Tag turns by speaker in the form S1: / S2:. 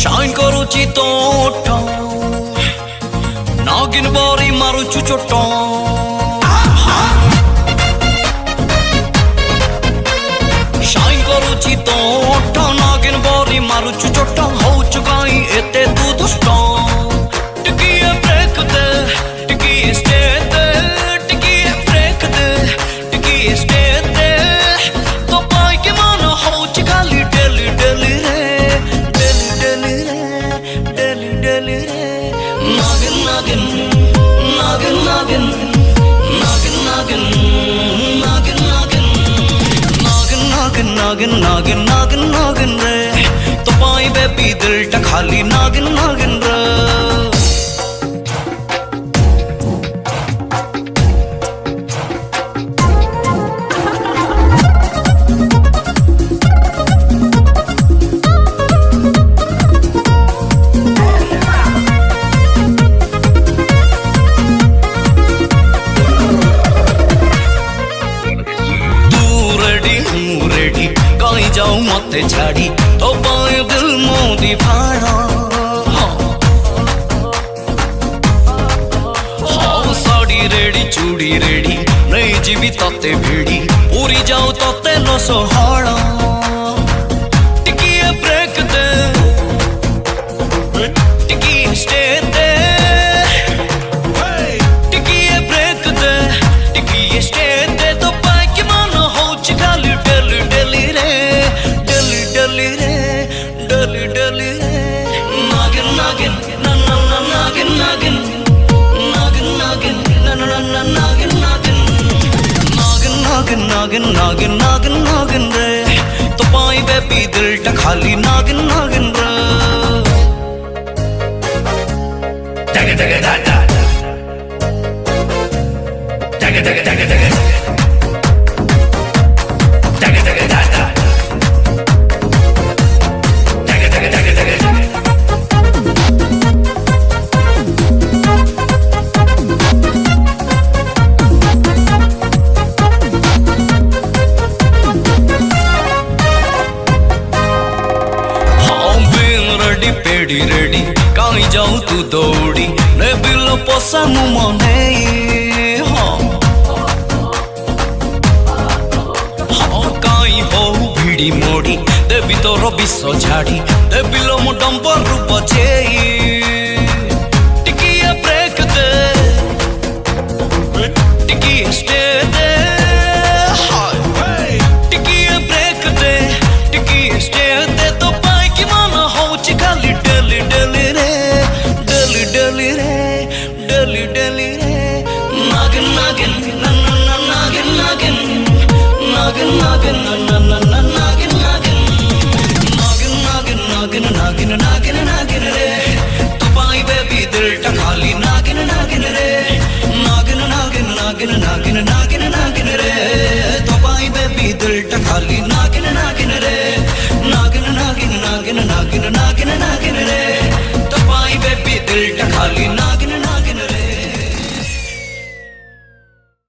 S1: shine करूची तो नागिन बारी मारुचु चोट शाइन करूची तो नागिन बारी मारुचु चोट होचु काई एते तू दुष्ट टिकिए ब्रेक दे टिकिए स्टे दे टिकिए ब्रेक दे टिकिए स्टे दे तो पाई के मानो होचु खाली डेली डेली रे डेली डेली रे डेली डेली रे नागिन नागिन नागिन नागिन नागिन नागिन नागिन नागिन नागिन नागिन नागिन नागिन रे तो पाई बेबी दिल टा खाली नागिन नागिन रे जाऊं मते छाड़ी तो पाए दिल मोदी फाड़ा हाँ साड़ी रेडी चूड़ी रेडी नहीं जीवी तते भेड़ी पूरी जाऊं तते नो सोहाड़ा टिकिए ब्रेक दे टिकिए स्टे दे टिकिए ब्रेक दे टिकिए स्टे दे तो पाए के मानो हो चिकाली डेली डेली रे डेली रे डेली डेली रे नागिन नागिन ना ना ना नागिन नागिन नागिन नागिन ना ना ना नागिन नागिन नागिन नागिन नागिन नागिन नागिन रे तो पाई बेबी दिल टा खाली नागिन नागिन रे तग तग दा दा तग तग तग तग पेड़ी रेडी काई जाऊं तू दौड़ी ने बिलो पोसा मुमने हाँ काई हो भिड़ी मोड़ी देवी तो रबी सो झाड़ी दे बिलो मो डंबर रूप छे टिकिए ब्रेक दे टिकिए स्टे दे टिकिए ब्रेक दे टिकिए स्टे दे तो पाई की माना हो चिकाली डेली डेली रे डेली डेली रे डेली डेली रे नागिन नागिन ना ना ना नागिन नागिन नागिन नागिन ना ना ना ना नागिन नागिन नागिन नागिन नागिन नागिन नागिन रे तो पाई बेबी दिल टा खाली नागिन नागिन रे नागिन नागिन नागिन नागिन नागिन नागिन रे तो पाई बेबी दिल टा खाली नागिन नागिन रे नागिन नागिन नागिन नागिन नागिन नागिन रे तो पाई बेबी दिल टा खाली नागिन